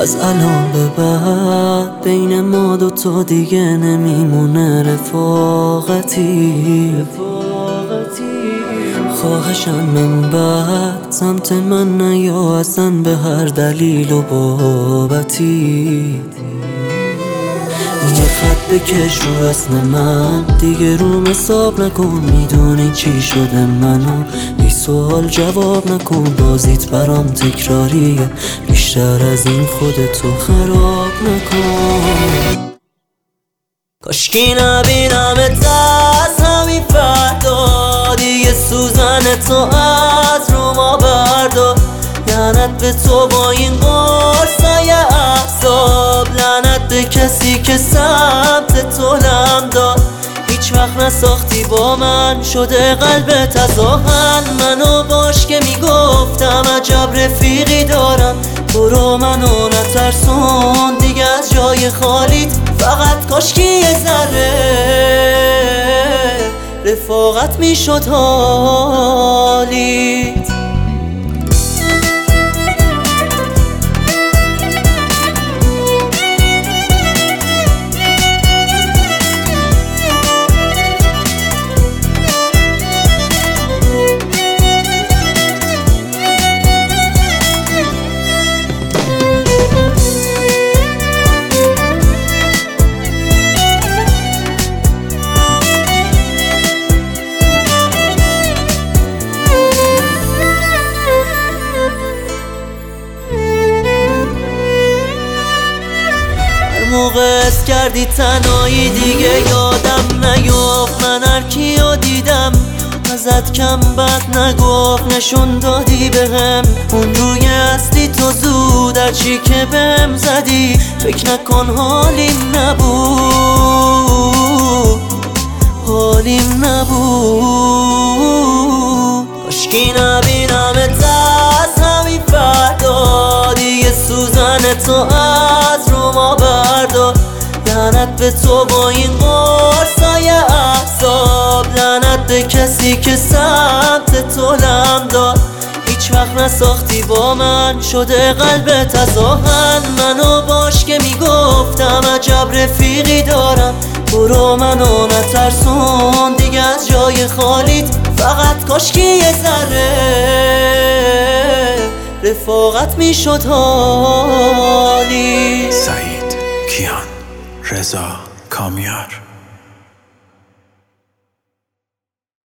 از الان به بعد بین ما دوتا دیگه نمیمونه رفاقتی. خواهشم من بعد سمت من نیا اصلا به هر دلیل و بابتی. یه خط بکش رو اسم من دیگه روم حساب نکن، میدونی چی شده منو بی سوال جواب نکن. بازیت برام تکراریه، بیشتر از این خودتو خراب نکن. کاشکی نبینمت از همین فردا، دیگه سوزن تو از رو ما بردار. لعنت به تو با این قرصای احساب، لعنت به کسی که سمت تو لم داد. هیچ وقت نساختی با من، شده قلبت از آهن. منو باش که میگفتم عجب رفیقی دارم. برو منو نترسون دیگه از جای خالیت، فقط کاشکی یه ذره رفاقت میشد حالیت. موقع اس کردی تنهایی دیگه یادم نیفت. من هر کیو دیدم ازت کم بد نگفت، نشون دادی بهم اون روی اصلی تو زود. هرچی که بهم زدی فکر نکن حالیم نبود، حالیم نبود. کاشکی نبینمت از همین فردا، دیگه سوزن تو از رو ما بردار. لعنت به تو با این قرصای احساب، لعنت به کسی که سمت تو لم داد. هیچ وقت نساختی با من، شده قلبت از آهن. منو باش که میگفتم عجب رفیقی دارم. برو منو نترسون دیگه از جای خالیت، فقط کاشکی یه ذره رفاقت میشد حالی. سعید، کیان، رضا، کامیار.